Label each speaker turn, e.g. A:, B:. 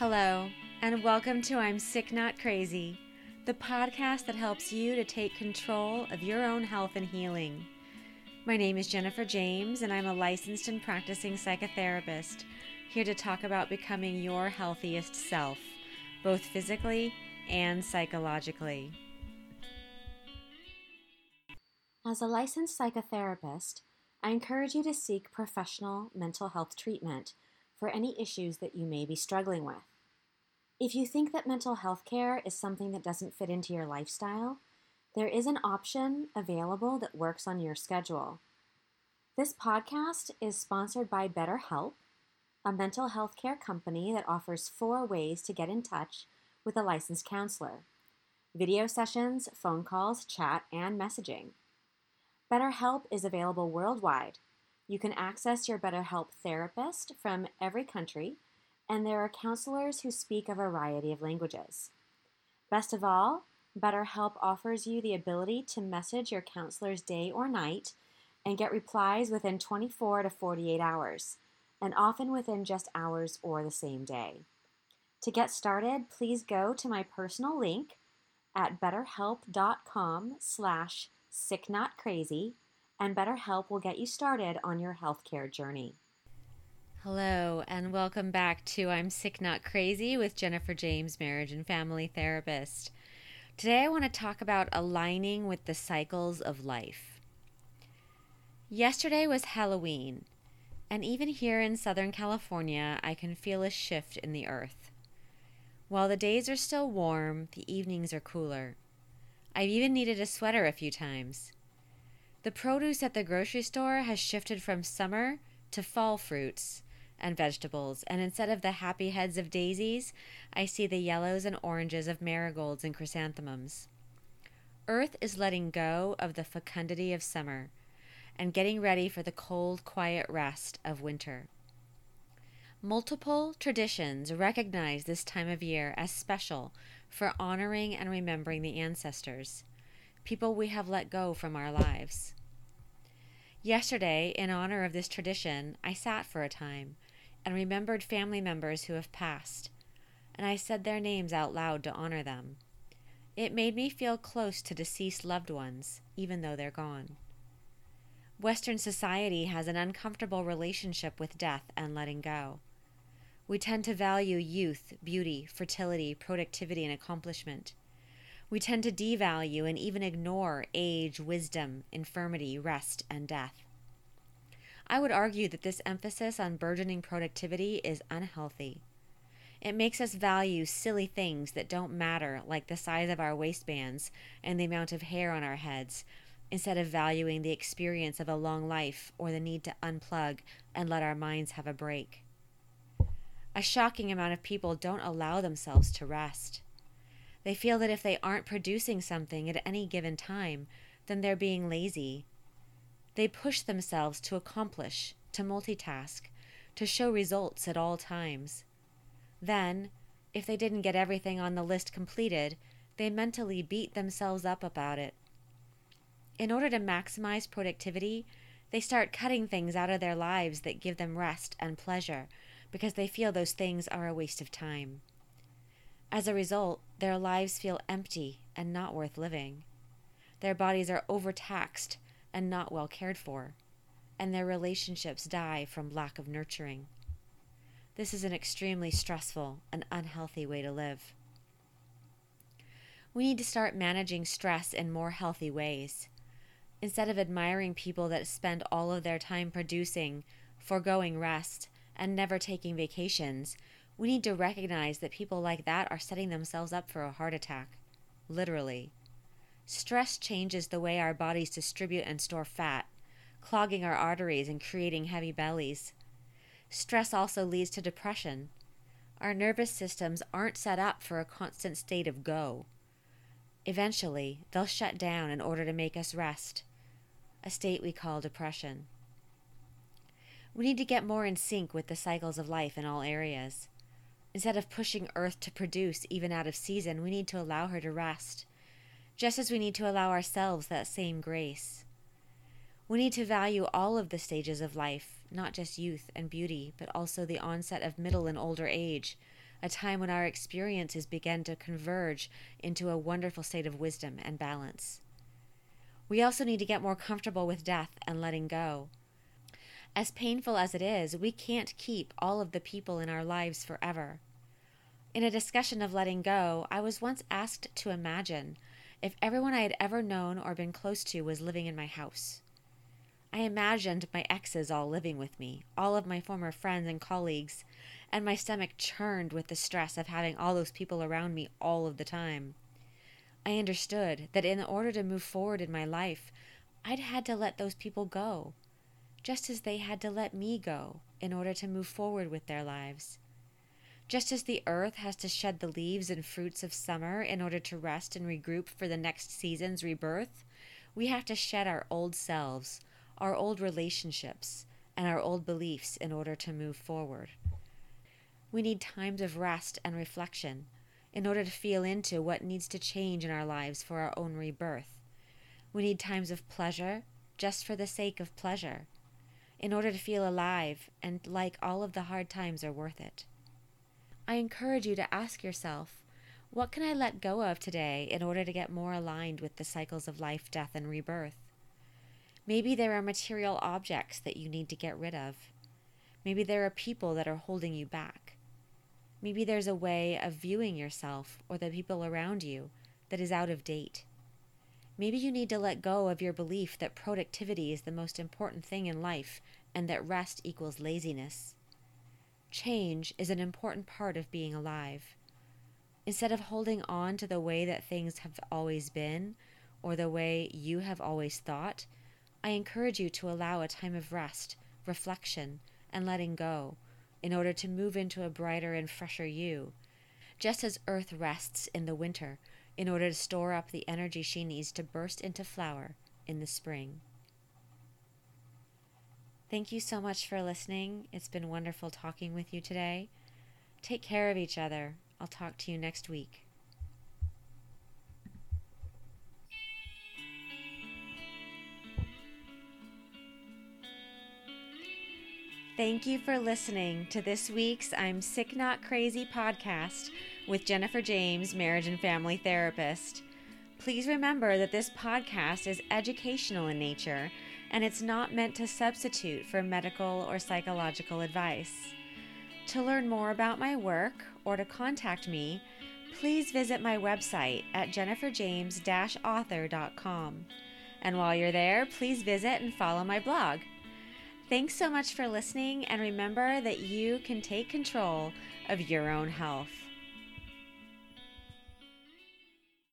A: Hello, and welcome to I'm Sick Not Crazy, the podcast that helps you to take control of your own health and healing. My name is Jennifer James, and I'm a licensed and practicing psychotherapist, here to talk about becoming your healthiest self, both physically and psychologically. As a licensed psychotherapist, I encourage you to seek professional mental health treatment for any issues that you may be struggling with. If you think that mental health care is something that doesn't fit into your lifestyle, there is an option available that works on your schedule. This podcast is sponsored by BetterHelp, a mental health care company that offers 4 ways to get in touch with a licensed counselor: video sessions, phone calls, chat, and messaging. BetterHelp is available worldwide. You can access your BetterHelp therapist from every country, and there are counselors who speak a variety of languages. Best of all, BetterHelp offers you the ability to message your counselors day or night and get replies within 24 to 48 hours, and often within just hours or the same day. To get started, please go to my personal link at betterhelp.com/sicknotcrazy, and BetterHelp will get you started on your healthcare journey. Hello, and welcome back to I'm Sick Not Crazy with Jennifer James, marriage and family therapist. Today I want to talk about aligning with the cycles of life. Yesterday was Halloween, and even here in Southern California, I can feel a shift in the earth. While the days are still warm, the evenings are cooler. I've even needed a sweater a few times. The produce at the grocery store has shifted from summer to fall fruits and vegetables, and instead of the happy heads of daisies, I see the yellows and oranges of marigolds and chrysanthemums. Earth is letting go of the fecundity of summer and getting ready for the cold, quiet rest of winter. Multiple traditions recognize this time of year as special for honoring and remembering the ancestors, people we have let go from our lives. Yesterday, in honor of this tradition, I sat for a time and remembered family members who have passed, and I said their names out loud to honor them. It made me feel close to deceased loved ones, even though they're gone. Western society has an uncomfortable relationship with death and letting go. We tend to value youth, beauty, fertility, productivity, and accomplishment. We tend to devalue and even ignore age, wisdom, infirmity, rest, and death. I would argue that this emphasis on burgeoning productivity is unhealthy. It makes us value silly things that don't matter, like the size of our waistbands and the amount of hair on our heads, instead of valuing the experience of a long life or the need to unplug and let our minds have a break. A shocking amount of people don't allow themselves to rest. They feel that if they aren't producing something at any given time, then they're being lazy. They push themselves to accomplish, to multitask, to show results at all times. Then, if they didn't get everything on the list completed, they mentally beat themselves up about it. In order to maximize productivity, they start cutting things out of their lives that give them rest and pleasure, because they feel those things are a waste of time. As a result, their lives feel empty and not worth living. Their bodies are overtaxed and not well cared for, and their relationships die from lack of nurturing. This is an extremely stressful and unhealthy way to live. We need to start managing stress in more healthy ways. Instead of admiring people that spend all of their time producing, foregoing rest, and never taking vacations, we need to recognize that people like that are setting themselves up for a heart attack. Literally. Stress changes the way our bodies distribute and store fat, clogging our arteries and creating heavy bellies. Stress also leads to depression. Our nervous systems aren't set up for a constant state of go. Eventually, they'll shut down in order to make us rest, a state we call depression. We need to get more in sync with the cycles of life in all areas. Instead of pushing Earth to produce even out of season, we need to allow her to rest, just as we need to allow ourselves that same grace. We need to value all of the stages of life, not just youth and beauty, but also the onset of middle and older age, a time when our experiences begin to converge into a wonderful state of wisdom and balance. We also need to get more comfortable with death and letting go. As painful as it is, we can't keep all of the people in our lives forever. In a discussion of letting go, I was once asked to imagine if everyone I had ever known or been close to was living in my house. I imagined my exes all living with me, all of my former friends and colleagues, and my stomach churned with the stress of having all those people around me all of the time. I understood that in order to move forward in my life, I'd had to let those people go, just as they had to let me go in order to move forward with their lives. Just as the earth has to shed the leaves and fruits of summer in order to rest and regroup for the next season's rebirth, we have to shed our old selves, our old relationships, and our old beliefs in order to move forward. We need times of rest and reflection in order to feel into what needs to change in our lives for our own rebirth. We need times of pleasure just for the sake of pleasure, in order to feel alive and like all of the hard times are worth it. I encourage you to ask yourself, what can I let go of today in order to get more aligned with the cycles of life, death, and rebirth? Maybe there are material objects that you need to get rid of. Maybe there are people that are holding you back. Maybe there's a way of viewing yourself or the people around you that is out of date. Maybe you need to let go of your belief that productivity is the most important thing in life and that rest equals laziness. Change is an important part of being alive. Instead of holding on to the way that things have always been or the way you have always thought, I encourage you to allow a time of rest, reflection, and letting go in order to move into a brighter and fresher you, just as Earth rests in the winter in order to store up the energy she needs to burst into flower in the spring. Thank you so much for listening. It's been wonderful talking with you today. Take care of each other. I'll talk to you next week. Thank you for listening to this week's I'm Sick Not Crazy podcast with Jennifer James, marriage and family therapist. Please remember that this podcast is educational in nature and it's not meant to substitute for medical or psychological advice. To learn more about my work or to contact me, please visit my website at jenniferjames-author.com. And while you're there, please visit and follow my blog. Thanks so much for listening, and remember that you can take control of your own health.